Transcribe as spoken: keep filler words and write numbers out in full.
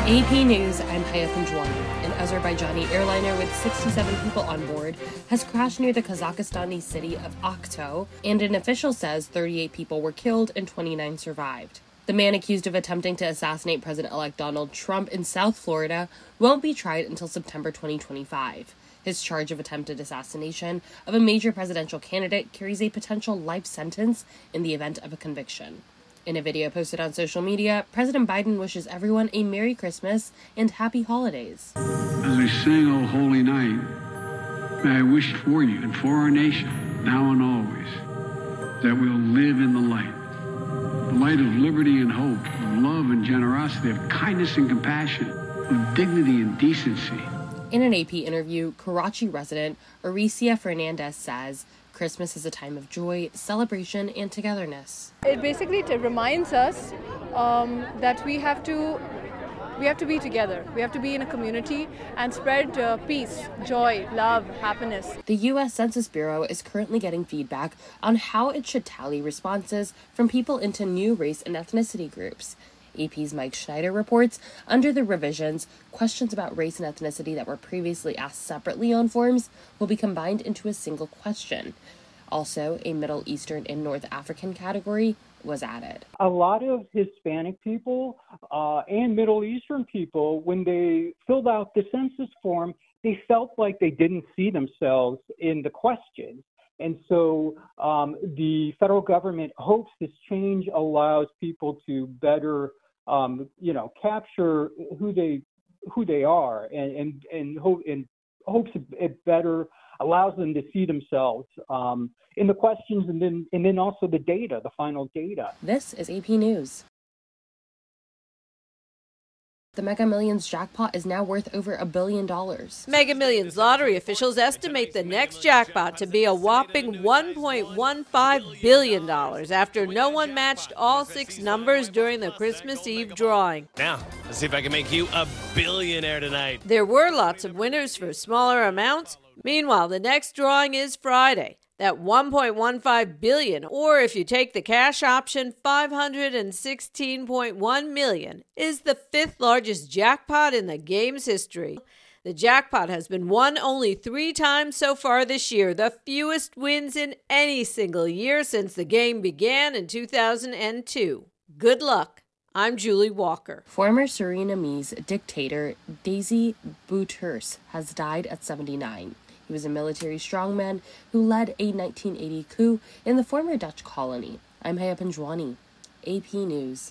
A P News, I'm Haya Panjwani. An Azerbaijani airliner with sixty-seven people on board has crashed near the Kazakhstani city of Aktau, and an official says thirty-eight people were killed and twenty-nine survived. The man accused of attempting to assassinate President-elect Donald Trump in South Florida won't be tried until September twenty twenty-five. His charge of attempted assassination of a major presidential candidate carries a potential life sentence in the event of a conviction. In a video posted on social media, President Biden wishes everyone a Merry Christmas and Happy Holidays. As we sing O Holy Night, may I wish for you and for our nation, now and always, that we'll live in the light. The light of liberty and hope, of love and generosity, of kindness and compassion, of dignity and decency. In an A P interview, Karachi resident Aricia Fernandez says Christmas is a time of joy, celebration, and togetherness. It basically t- reminds us um, that we have to we have to be together. We have to be in a community and spread uh, peace, joy, love, happiness. The U S Census Bureau is currently getting feedback on how it should tally responses from people into new race and ethnicity groups. A P's Mike Schneider reports, under the revisions, questions about race and ethnicity that were previously asked separately on forms will be combined into a single question. Also, a Middle Eastern and North African category was added. A lot of Hispanic people uh, and Middle Eastern people, when they filled out the census form, they felt like they didn't see themselves in the question. And so um, the federal government hopes this change allows people to better Um, you know, capture who they who they are, and and and, hope, and hopes it better allows them to see themselves um, in the questions, and then and then also the data, the final data. This is A P News. The Mega Millions jackpot is now worth over a billion dollars. Mega Millions lottery officials estimate the next jackpot to be a whopping one point one five billion dollars after no one matched all six numbers during the Christmas Eve drawing. Now, let's see if I can make you a billionaire tonight. There were lots of winners for smaller amounts. Meanwhile, the next drawing is Friday. That one point one five billion dollars, or if you take the cash option, five hundred sixteen point one million dollars, is the fifth largest jackpot in the game's history. The jackpot has been won only three times so far this year, the fewest wins in any single year since the game began in two thousand two. Good luck. I'm Julie Walker. Former Surinamese dictator Desi Bouterse has died at seventy-nine. He was a military strongman who led a nineteen eighty coup in the former Dutch colony. I'm Haya Panjwani, A P News.